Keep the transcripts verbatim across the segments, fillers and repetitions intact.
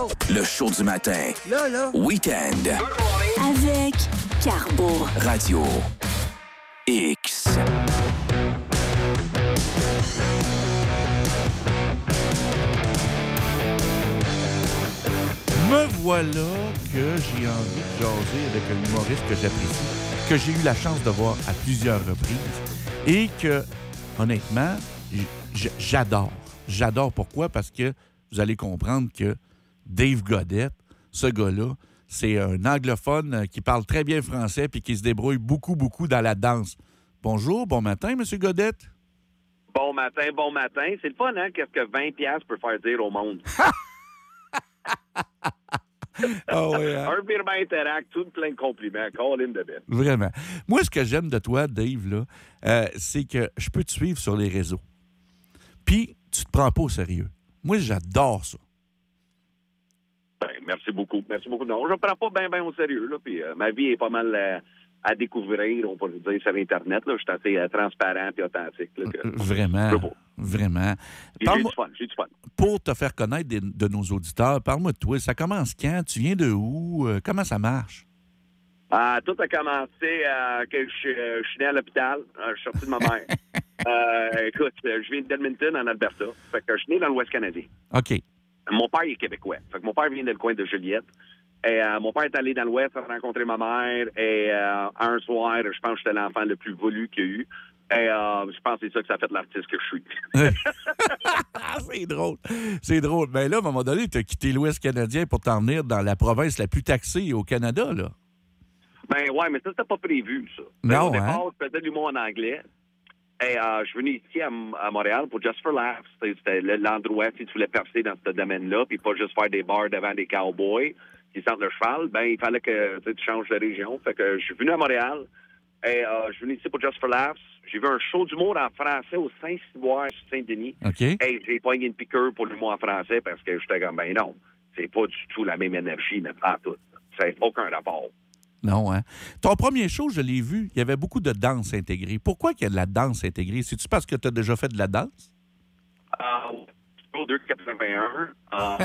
go! Le show du matin. Là, là. Week-end. Avec Carbo. Radio X. Me voilà que j'ai envie de jaser avec un humoriste que j'apprécie, que j'ai eu la chance de voir à plusieurs reprises et que, honnêtement, j- j'adore. J'adore pourquoi? Parce que vous allez comprendre que Dave Godette, ce gars-là, c'est un anglophone qui parle très bien français puis qui se débrouille beaucoup, beaucoup dans la danse. Bonjour, bon matin, M. Godette. Bon matin, bon matin. C'est le fun, hein? Qu'est-ce que vingt piastres peut faire dire au monde? Oh, oui, hein? Un virement Interact, tout plein de compliments. Colin de bête. Vraiment. Moi, ce que j'aime de toi, Dave, là, euh, c'est que je peux te suivre sur les réseaux. Puis, tu te prends pas au sérieux. Moi, j'adore ça. Ben, merci beaucoup. Merci beaucoup. Non, je ne prends pas bien, bien au sérieux. Là, puis, euh, ma vie est pas mal euh, à découvrir, on peut le dire, sur Internet. Là. Je suis assez euh, transparent et authentique. Là, que, Vraiment. Vraiment. J'ai du fun. J'ai du fun. Pour te faire connaître des, de nos auditeurs, parle-moi de toi. Ça commence quand? Tu viens de où? Euh, comment ça marche? Ah, tout a commencé euh, que je, euh, je suis né à l'hôpital. Euh, je suis sorti de ma mère. euh, écoute, je viens d'Edmonton, en Alberta. Fait que je suis né dans l'Ouest canadien. OK. Mon père est québécois. Fait que mon père vient dans le coin de Joliette. Et euh, mon père est allé dans l'Ouest pour rencontrer ma mère. Et euh, un soir, je pense que j'étais l'enfant le plus voulu qu'il y a eu. Et euh, je pense que c'est ça que ça a fait l'artiste que je suis. C'est drôle. C'est drôle. Mais là, à un moment donné, tu as quitté l'Ouest canadien pour t'en venir dans la province la plus taxée au Canada, là. Ben ouais, mais ça, c'était pas prévu, ça. Non, au départ, hein? je faisais de l'humour en anglais. Et euh, je suis venu ici à, à Montréal pour Just for Laughs. C'était l'endroit, si tu voulais percer dans ce domaine-là, puis pas juste faire des bars devant des cowboys qui sentent le cheval, ben il fallait que tu changes de région. Fait que je suis venu à Montréal. Et euh, je suis venu ici pour Just for Laughs. J'ai vu un show d'humour en français au Saint-Cyboire, Saint-Denis. OK. Et j'ai pogné une piqûre pour l'humour en français parce que j'étais comme, ben non, c'est pas du tout la même énergie, mais pas tout. Ça n'a aucun rapport. Non, hein? Ton premier show, je l'ai vu, il y avait beaucoup de danse intégrée. Pourquoi qu'il y a de la danse intégrée? C'est-tu parce que tu as déjà fait de la danse? Euh, deux quatre-vingt-un. Euh,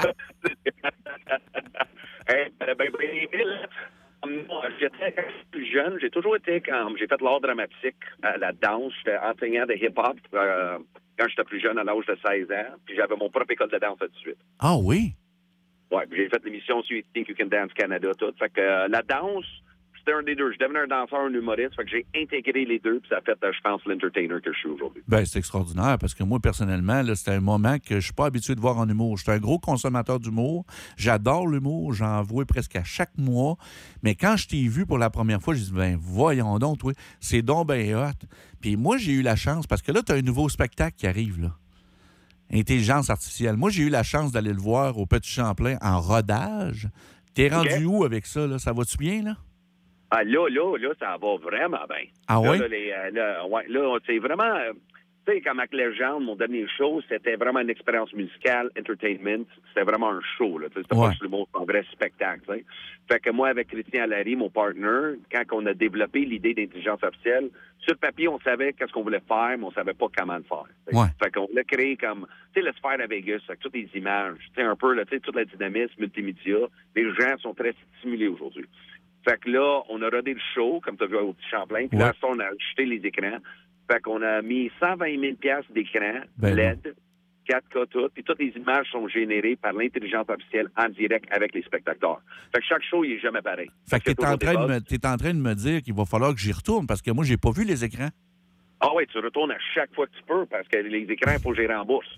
hey, ben, ben, ben, moi, j'étais quand j'étais plus jeune, j'ai toujours été comme j'ai fait l'art dramatique, euh, la danse, j'étais enseignant de hip-hop euh, quand j'étais plus jeune à l'âge de seize ans, puis j'avais mon propre école de danse tout de suite. Ah oui? Ouais, puis j'ai fait l'émission sur Think You Can Dance Canada, tout. Fait que euh, la danse, c'était un des deux. Je devenais un danseur, un humoriste, fait que j'ai intégré les deux, puis ça a fait, euh, je pense, l'entertainer que je suis aujourd'hui. Ben c'est extraordinaire, parce que moi, personnellement, là, c'était un moment que je suis pas habitué de voir en humour. Je suis un gros consommateur d'humour. J'adore l'humour. J'en vois presque à chaque mois. Mais quand je t'ai vu pour la première fois, je dis, ben voyons donc, toi, c'est donc ben hot. Puis moi, j'ai eu la chance, parce que là, tu as un nouveau spectacle qui arrive, là. Intelligence artificielle. Moi, j'ai eu la chance d'aller le voir au Petit Champlain en rodage. T'es rendu Okay. où avec ça, là? Ça va-tu bien, là? Ah, là, là, là, ça va vraiment bien. Ah là, oui? Là, les, euh, là, ouais, là, c'est vraiment... euh, tu sais, comme avec Légende, mon dernier show, c'était vraiment une expérience musicale, entertainment. C'était vraiment un show, là. C'était Ouais. pas juste le mot, c'est un vrai spectacle, t'sais. Fait que moi, avec Christian Larry, mon partner, quand on a développé l'idée d'intelligence artificielle, sur le papier, on savait qu'est-ce qu'on voulait faire, mais on savait pas comment le faire. t'sais. Ouais. Fait qu'on l'a créé comme, tu sais, le Sphere à Vegas, avec toutes les images, tu sais, un peu, là, tu sais, toute la dynamisme multimédia. Les gens sont très stimulés aujourd'hui. Fait que là, on a rodé le show, comme tu as vu au Petit Champlain, puis Ouais. là, ça, on a ajouté les écrans. Fait qu'on a mis cent vingt mille piastres d'écran, Ben L E D, quatre K tout, puis toutes les images sont générées par l'intelligence artificielle en direct avec les spectateurs. Fait que chaque show, il est jamais pareil. Fait que Parce t'es en, qu'il y a train de toujours me, t'es en train de me dire qu'il va falloir que j'y retourne, parce que moi, j'ai pas vu les écrans. Ah oui, tu retournes à chaque fois que tu peux, parce que les écrans, il faut que je les rembourse.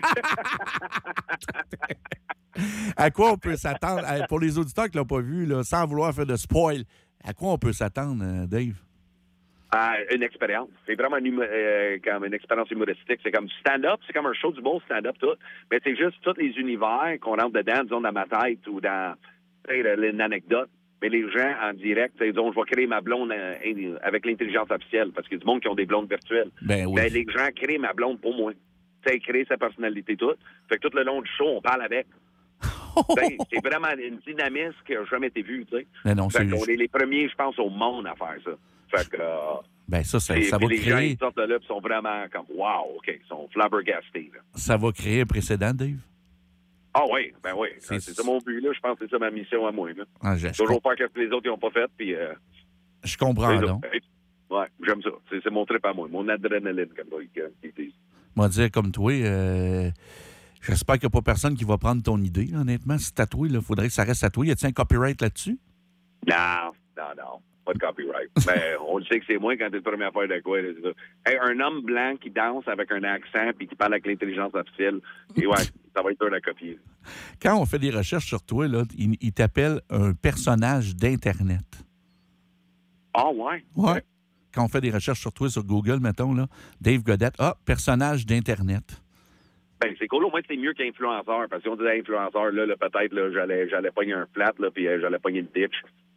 À quoi on peut s'attendre? À- Pour les auditeurs qui l'ont pas vu, là, sans vouloir faire de spoil, à quoi on peut s'attendre, euh, Dave? Ah, une expérience. C'est vraiment une, humo- euh, comme une expérience humoristique. C'est comme du stand-up, c'est comme un show du bon stand-up, tout. Mais c'est juste tous les univers qu'on rentre dedans, disons, dans ma tête ou dans tu sais, une anecdote. Mais les gens en direct, tu sais, disons, je vais créer ma blonde euh, avec l'intelligence artificielle, parce qu'il y a du monde qui ont des blondes virtuelles. Ben oui. Ben, les gens créent ma blonde pour moi. Tu sais, créer sa personnalité toute. Fait que tout le long du show, on parle avec. T'sais, c'est vraiment une dynamisme qui n'a jamais été vue, tu sais. Ben non, Fait c'est... qu'on est les premiers, je pense, au monde à faire ça. Fait que... euh, Ben ça, ça, et ça puis va les gens, créer... ils sortent de là et sont vraiment comme « Wow, OK », ils sont flabbergastés. Là. Ça va créer un précédent, Dave? Ah oui, ben oui. C'est- C'est, c'est ça mon but, là. Je pense que c'est ça ma mission à moi, là. Ah, je, je Toujours com- faire ce que les autres n'ont pas fait, puis... Euh, je comprends c'est ça. donc. Ouais, j'aime ça. C'est, c'est mon trip à moi, mon adrénaline, comme ils ils disent. Moi, dire comme toi, euh, j'espère qu'il n'y a pas personne qui va prendre ton idée, honnêtement. Si tatoué, il faudrait que ça reste tatoué. Y a-t-il un copyright là-dessus? Non, non, non. Pas de copyright. Mais on le sait que c'est moi quand t'es le premier à faire de quoi. Là, c'est ça. Hey, un homme blanc qui danse avec un accent puis qui parle avec l'intelligence artificielle, et ouais, ça va être dur à copier. Quand on fait des recherches sur toi, là, il, il t'appelle un personnage d'Internet. Ah ouais? Ouais. Quand on fait des recherches sur toi sur Google, mettons, là, Dave Godette, ah, personnage d'Internet. Ben, c'est cool, au moins c'est mieux qu'influenceur. Parce que si on disait influenceur, là, là peut-être là, j'allais, j'allais pogner un flat, là, puis euh, j'allais pogner une ditch.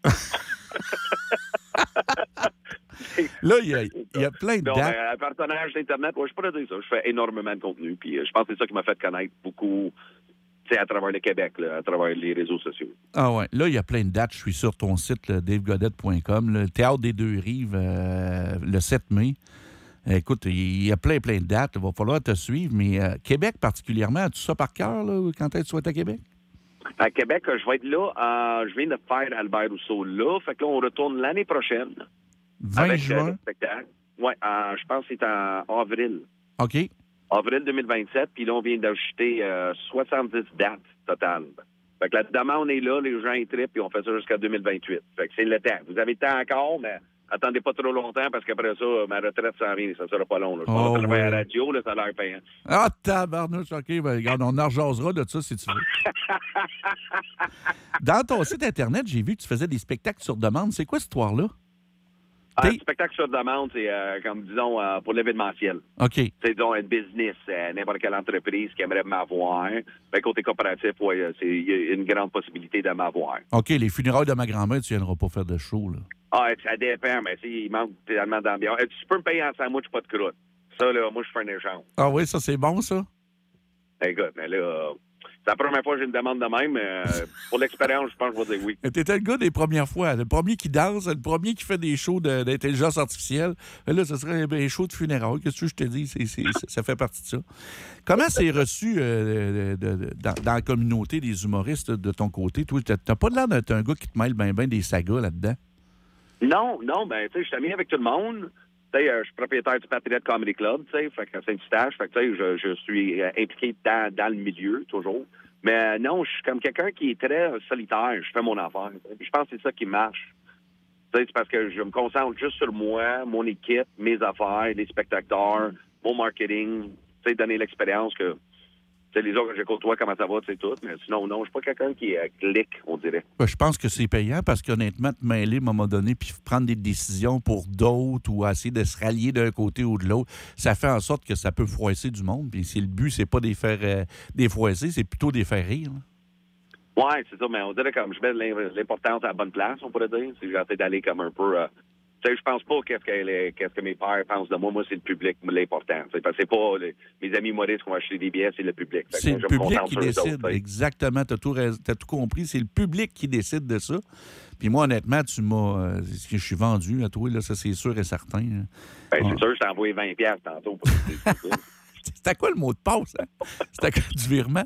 Là, il y a, il y a plein de Donc, dates. euh, personnage d'Internet, ouais, je pourrais dire ça. Je fais énormément de contenu. Puis euh, je pense que c'est ça qui m'a fait connaître beaucoup, tu sais, à travers le Québec, là, à travers les réseaux sociaux. Ah ouais. Là, il y a plein de dates. Je suis sur ton site, là, dave godette point com, le Théâtre des Deux-Rives, euh, le sept mai. Écoute, il y a plein, plein de dates. Il va falloir te suivre. Mais euh, Québec particulièrement, as-tu ça par cœur, là, quand est-ce que tu vas être à Québec? À Québec, je vais être là. Euh, je viens de faire Albert Rousseau là. Fait que là, on retourne l'année prochaine. vingt avec, juin? Euh, le spectacle. Oui, euh, je pense que c'est en avril. OK. Avril deux mille vingt-sept. Puis là, on vient d'ajouter euh, soixante-dix dates totales. Fait que la demande est là, les gens y trippent, puis on fait ça jusqu'à deux mille vingt-huit. Fait que c'est le temps. Vous avez le temps encore, mais attendez pas trop longtemps parce qu'après ça, ma retraite s'en vient. Ça sera pas long. Là. Je Oh, vais ouais. à la radio, là, ça a l'air payant. Ah, tabarnouche, OK. Ben, regarde, on en rejasera de ça si tu veux. Dans ton site Internet, j'ai vu que tu faisais des spectacles sur demande. C'est quoi cette histoire-là? Ah, T'es- le spectacle sur demande, c'est euh, comme, disons, euh, pour l'événementiel. OK. C'est, disons, un business, euh, n'importe quelle entreprise qui aimerait m'avoir. Ben, côté coopératif, oui, il y a une grande possibilité de m'avoir. OK, les funérailles de ma grand-mère, tu viendras pas faire de show, là. Ah, ça dépend, mais si, il manque tellement d'ambiance. Euh, Tu peux me payer en sandwich, pas de croûte. Ça, là, moi, je fais un échange. Ah oui, ça, c'est bon, ça? Écoute, mais là, euh, c'est la première fois que j'ai une demande de même. Euh, pour l'expérience, je pense que je vais dire oui. T'étais le gars des premières fois. Le premier qui danse, le premier qui fait des shows de- d'intelligence artificielle. Là, ce serait un show de funérailles. Qu'est-ce que je te dis? C'est, c'est, ça fait partie de ça. Comment c'est reçu euh, de- de- dans, dans la communauté des humoristes de ton côté? Toi, t'as, t'as pas l'air d'être un gars qui te mêle bien ben des sagas là-dedans? Non, non, ben, tu sais, je suis ami avec tout le monde. Tu sais, euh, je suis propriétaire du Patriote Comedy Club, tu sais, fait que c'est Saint-Eustache. Fait que, tu sais, je, je suis euh, impliqué dans, dans le milieu, toujours. Mais euh, non, je suis comme quelqu'un qui est très euh, solitaire. Je fais mon affaire. Puis je pense que c'est ça qui marche. Tu sais, c'est parce que je me concentre juste sur moi, mon équipe, mes affaires, les spectateurs, mon marketing. Tu sais, donner l'expérience que... Tu sais, les autres, je côtoie comment ça va, tu sais, tout. Mais sinon, non, je suis pas quelqu'un qui euh, clique, on dirait. Ben, je pense que c'est payant parce qu'honnêtement, te mêler à un moment donné puis prendre des décisions pour d'autres ou essayer de se rallier d'un côté ou de l'autre, ça fait en sorte que ça peut froisser du monde. Puis si le but, c'est pas de les faire euh, des froisser, c'est plutôt de les faire rire. Là. Ouais, c'est ça, mais on dirait comme je mets l'im- l'importance à la bonne place, on pourrait dire. C'est j'essaie d'aller comme un peu... Euh, tu sais, je pense pas qu'est-ce que, les- qu'est-ce que mes pères pensent de moi. Moi, c'est le public l'important. Tu sais, parce que c'est pas les- mes amis humoristes qui vont acheter des billets, c'est le public. Fait que C'est moi, le je me public concentre qui sur eux décide. autres, tu sais. Exactement, tu as tout, rais- t'as tout compris. C'est le public qui décide de ça. Puis moi, honnêtement, tu m'as. euh, je suis vendu à toi, là, ça c'est sûr et certain. là. Ben, Ah. c'est sûr, je t'ai envoyé vingt piastres tantôt. Pour c'est ça. C'était quoi le mot de passe? Hein? C'était quoi du virement?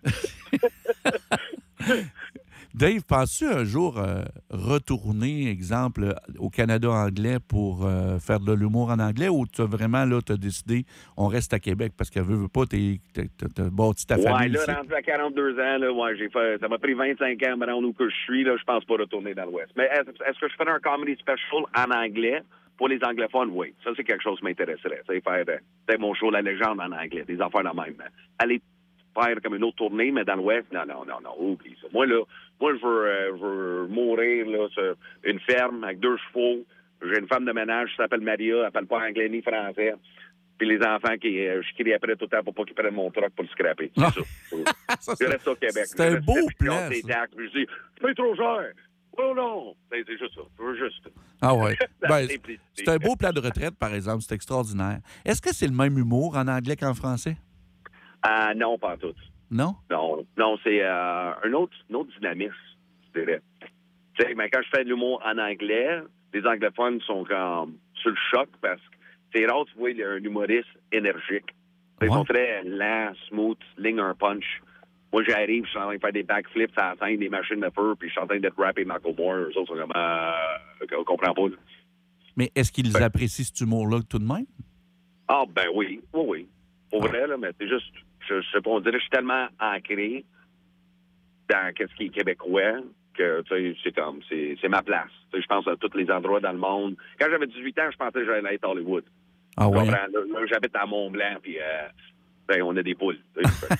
Dave, penses-tu un jour euh, retourner, exemple, au Canada anglais pour euh, faire de l'humour en anglais ou tu as vraiment, là, tu as décidé, on reste à Québec parce que veux, veux pas, tu as bâti ta Ouais, famille là, ici? rendu à quarante-deux ans, là, ouais, j'ai fait, ça m'a pris vingt-cinq ans à me rendre où que je suis, là, je pense pas retourner dans l'Ouest. Mais est-ce, est-ce que je ferais un comedy special en anglais? Pour les anglophones, oui. Ça, c'est quelque chose qui m'intéresserait. Tu sais, faire euh, peut-être mon show La Légende en anglais, des affaires de même. Aller faire comme une autre tournée, mais dans l'Ouest, non, non, non, non, oublie ça. Moi, là, moi, je veux, euh, je veux mourir, là, sur une ferme avec deux chevaux. J'ai une femme de ménage qui s'appelle Maria, elle parle pas anglais ni français. Puis les enfants qui, euh, je crie après tout le temps pour pas qu'ils prennent mon truck pour le scraper. C'est Ah. ça. Ça, Je c'est- reste au Québec. c'est un Je reste beau au Québec, plan, des ça. taxes. Puis je dis, c'est trop cher. Oh non. C'est, c'est juste ça. Je veux juste. Ah ouais. La Ben, simplicité. c'est un beau plan de retraite, par exemple. C'est extraordinaire. Est-ce que c'est le même humour en anglais qu'en français? Ah non, pas tout. Non? Non, non, c'est euh, un autre, une autre dynamisme, je dirais. Tu sais, mais quand je fais de l'humour en anglais, les anglophones sont comme sur le choc parce que c'est rare, tu vois, un humoriste énergique. Ils Ouais. sont très lents, smooth, ligne un punch. Moi, j'arrive, je suis en train de faire des backflips à la scène, des machines de feu, puis je suis en train d'être rappé Macklemore. Eux autres sont comme, euh, on comprend pas. Là. Mais est-ce qu'ils Ben. apprécient cet humour-là tout de même? Ah, ben oui, oui, oui. Pour vrai, là, mais c'est juste, je, je sais pas, on dirait que je suis tellement ancré dans ce qui est québécois que, tu sais, c'est comme, c'est, c'est ma place. Tu sais, je pense à tous les endroits dans le monde. Quand j'avais dix-huit ans, je pensais que j'allais être à Hollywood. Ah ouais? Là, là, j'habite à Mont-Blanc, puis euh, ben, on a des poules. Tu sais.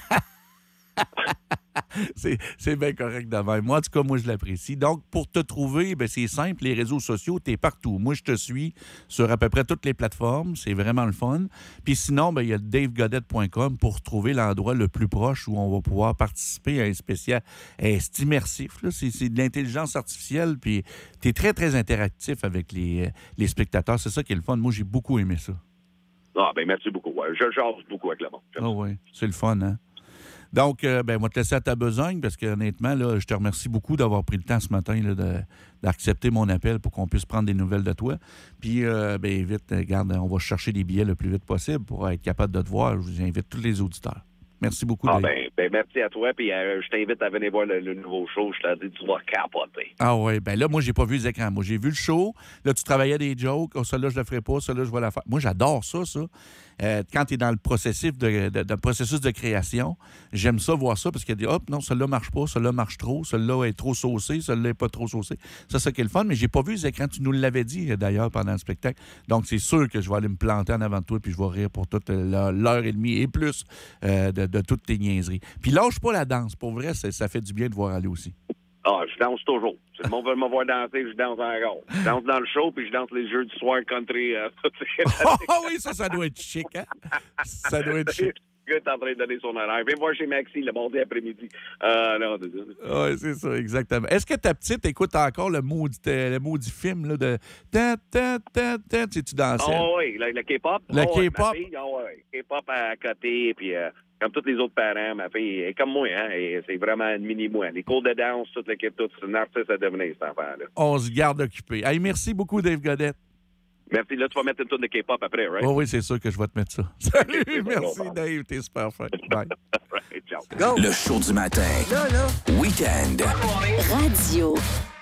c'est, c'est bien correct de même. Moi, en tout cas, moi, je l'apprécie. Donc, pour te trouver, ben, c'est simple, les réseaux sociaux, t'es partout. Moi, je te suis sur à peu près toutes les plateformes. C'est vraiment le fun. Puis sinon, ben, il y a dave godet point com pour trouver l'endroit le plus proche où on va pouvoir participer à un spécial. Hey, c'est immersif, là. C'est, c'est de l'intelligence artificielle, puis t'es très, très interactif avec les, les spectateurs. C'est ça qui est le fun. Moi, j'ai beaucoup aimé ça. Ah, ben merci beaucoup. Ouais. Je jase beaucoup avec le monde. Ah oui, c'est le fun, hein? Donc, euh, ben, on va te laisser à ta besogne parce que honnêtement, là, je te remercie beaucoup d'avoir pris le temps ce matin là, de, d'accepter mon appel pour qu'on puisse prendre des nouvelles de toi. Puis, euh, ben, vite, regarde, on va chercher des billets le plus vite possible pour être capable de te voir. Je vous invite tous les auditeurs. Merci beaucoup. Ah, Dave. ben, ben, merci à toi. Puis, euh, je t'invite à venir voir le, le nouveau show. Je t'ai dit, tu vas capoter. Ah oui, ben là, moi, j'ai pas vu les écrans. Moi, j'ai vu le show. Là, tu travaillais des jokes. Oh, ça, là, je le ferai pas. Ça, là, je vais la faire. Moi, j'adore ça, ça. Euh, quand tu es dans le processus de, de, de processus de création, j'aime ça, voir ça, parce qu'il dit, hop, non, celui-là marche pas, celui-là marche trop, celui-là est trop saucé, celui-là est pas trop saucé. Ça, c'est qui est le fun, mais j'ai pas vu les écrans. Tu nous l'avais dit, d'ailleurs, pendant le spectacle. Donc, c'est sûr que je vais aller me planter en avant de toi, puis je vais rire pour toute l'heure et demie et plus euh, de, de toutes tes niaiseries. Puis lâche pas la danse. Pour vrai, ça fait du bien de voir aller aussi. Ah, je danse toujours. Si le monde veut me voir danser, je danse encore. Je danse dans le show, puis je danse les jeux du soir country. Euh, oh oui, ça, ça doit être chic, hein? Ça doit être chic. Le gars est en train de donner son horaire. Viens voir chez Maxi le mardi après-midi. Euh, non, c'est ça. Oui, c'est ça, exactement. Est-ce que ta petite écoute encore le maudit, le maudit film là, de... Ta, ta, ta, ta, tu sais, tu dansais? Oh oui, le, le K-pop. Le oh, K-pop? Oui, oh, oui. K-pop à côté, puis... Euh, comme tous les autres parents, ma fille est comme moi, hein, et c'est vraiment une mini-moi. Les cours de danse, toute l'équipe, tout, c'est une artiste à devenir, cet enfant-là. On se garde occupé. Hey, merci beaucoup, Dave Godet. Merci. Là, tu vas mettre une tourne de K-pop après, right? Oh oui, c'est sûr que je vais te mettre ça. Salut, Okay, merci, bon, Dave. T'es super fin. Bye. Right, ciao. Le show du matin. Là, là. Week-end. Radio.